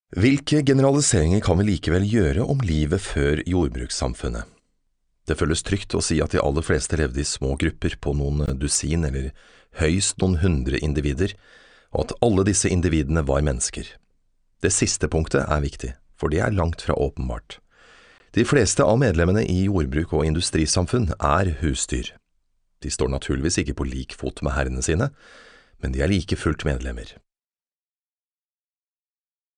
Hvilke generaliseringer kan vi likevel gjøre om livet før jordbrukssamfunnet? Det føles trygt å si at de aller fleste levde i små grupper på noen dusin eller høyst noen 100 individer, og at alle disse individene var mennesker. Det siste punktet er viktig, for det er langt fra åpenbart. De fleste av medlemmene i jordbruk- og industrisamfunn er husdyr. De står naturligvis ikke på lik fot med herrene sine, men de er like fullt medlemmer.